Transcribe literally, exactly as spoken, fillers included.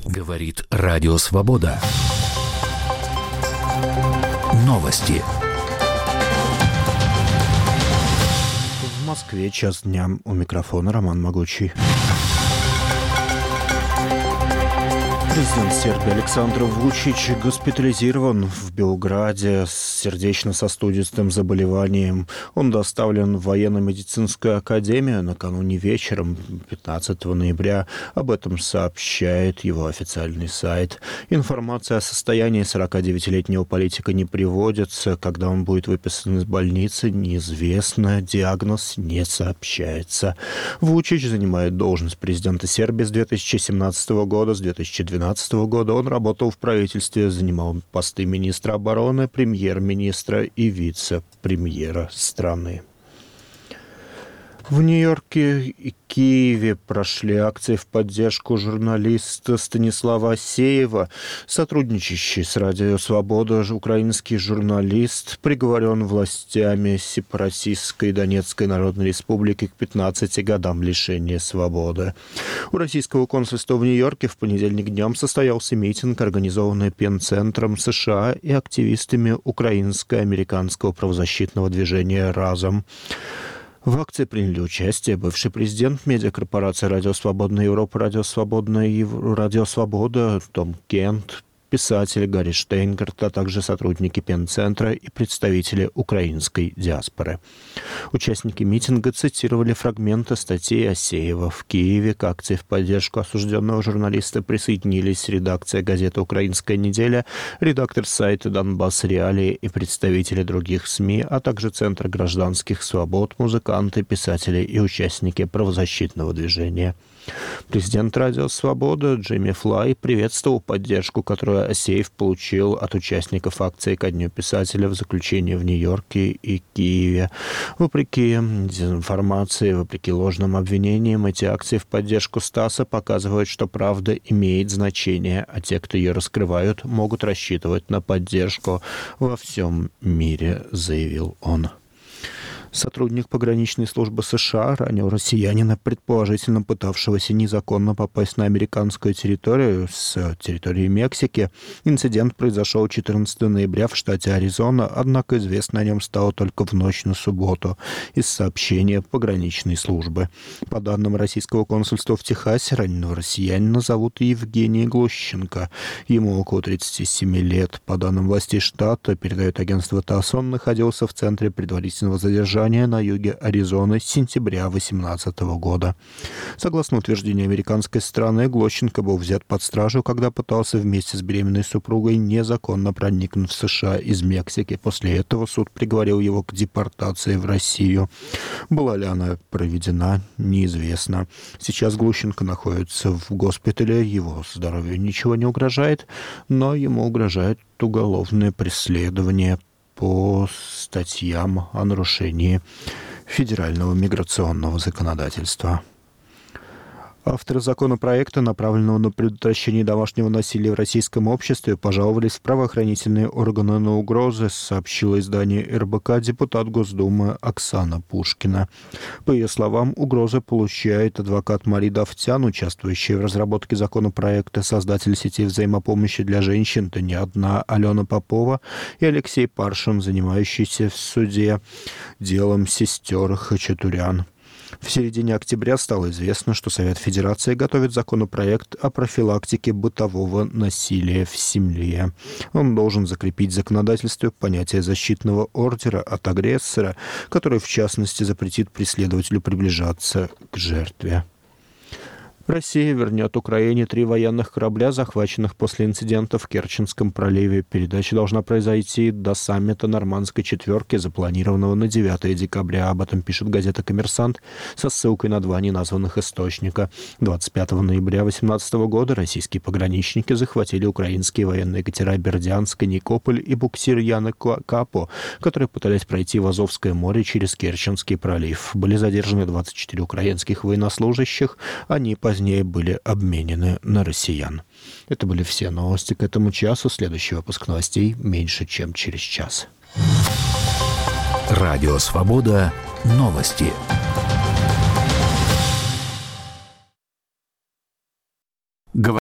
Говорит Радио Свобода. Новости. В Москве час дня. У микрофона Роман Могучий. Президент Сербии Александр Вучич госпитализирован в Белграде с сердечно-сосудистым заболеванием. Он доставлен в военно-медицинскую академию накануне вечером пятнадцатого ноября. Об этом сообщает его официальный сайт. Информация о состоянии сорокадевятилетнего политика не приводится. Когда он будет выписан из больницы, неизвестно. Диагноз не сообщается. Вучич занимает должность президента Сербии с две тысячи семнадцатого года. С две тысячи двенадцатого года он работал в правительстве, занимал посты министра обороны, премьер-министра и вице-премьера страны. В Нью-Йорке и Киеве прошли акции в поддержку журналиста Станислава Асеева. Сотрудничающий с Радио Свобода украинский журналист приговорен властями сепаратистской Донецкой Народной Республики к пятнадцати годам лишения свободы. У российского консульства в Нью-Йорке в понедельник днем состоялся митинг, организованный Пен-центром США и активистами украинско-американского правозащитного движения «Разом». В акции приняли участие бывший президент медиакорпорации «Радио Свободная Европа», «Радио Свободная Ев... «Радио Свобода» Том Кент, писатель Гарри Штейнгарт, а также сотрудники Пен-центра и представители украинской диаспоры. Участники митинга цитировали фрагменты статей Асеева. В Киеве к акции в поддержку осужденного журналиста присоединились редакция газеты «Украинская неделя», редактор сайта «Донбасс Реалии» и представители других СМИ, а также Центр гражданских свобод, музыканты, писатели и участники правозащитного движения. Президент Радио Свобода Джимми Флай приветствовал поддержку, которую Асеев получил от участников акции ко Дню писателя в заключении в Нью-Йорке и Киеве. Вопреки дезинформации, вопреки ложным обвинениям, эти акции в поддержку Стаса показывают, что правда имеет значение, а те, кто ее раскрывают, могут рассчитывать на поддержку во всем мире, заявил он. Сотрудник пограничной службы США ранил россиянина, предположительно пытавшегося незаконно попасть на американскую территорию с территории Мексики. Инцидент произошел четырнадцатого ноября в штате Аризона, однако известно о нем стало только в ночь на субботу из сообщения пограничной службы. По данным российского консульства в Техасе, раненого россиянина зовут Евгений Глущенко. Ему около тридцати семи лет. По данным властей штата, передает агентство ТАСС, он находился в центре предварительного задержания на юге Аризоны с сентября две тысячи восемнадцатого года. Согласно утверждению американской стороны, Глущенко был взят под стражу, когда пытался вместе с беременной супругой незаконно проникнуть в США из Мексики. После этого суд приговорил его к депортации в Россию. Была ли она проведена, неизвестно. Сейчас Глущенко находится в госпитале, его здоровью ничего не угрожает, но ему угрожает уголовное преследование по статьям о нарушении федерального миграционного законодательства. Авторы законопроекта, направленного на предотвращение домашнего насилия в российском обществе, пожаловались в правоохранительные органы на угрозы, сообщило издание эр бэ ка депутат Госдумы Оксана Пушкина. По ее словам, угрозы получает адвокат Мария Давтян, участвующая в разработке законопроекта, создатель сети взаимопомощи для женщин, да не одна, Алена Попова, и Алексей Паршин, занимающийся в суде делом сестер Хачатурян. В середине октября стало известно, что Совет Федерации готовит законопроект о профилактике бытового насилия в семье. Он должен закрепить в законодательстве понятие защитного ордера от агрессора, который, в частности, запретит преследователю приближаться к жертве. Россия вернет Украине три военных корабля, захваченных после инцидента в Керченском проливе. Передача должна произойти до саммита Нормандской четверки, запланированного на девятого декабря. Об этом пишет газета «Коммерсант» со ссылкой на два неназванных источника. двадцать пятого ноября две тысячи восемнадцатого года российские пограничники захватили украинские военные катера «Бердянск», «Никополь» и буксир «Яна Капо», которые пытались пройти в Азовское море через Керченский пролив. Были задержаны двадцать четыре украинских военнослужащих. Они позднее были обменены на россиян. Это были все новости к этому часу. Следующий выпуск новостей меньше, чем через час. Радио Свобода. Новости.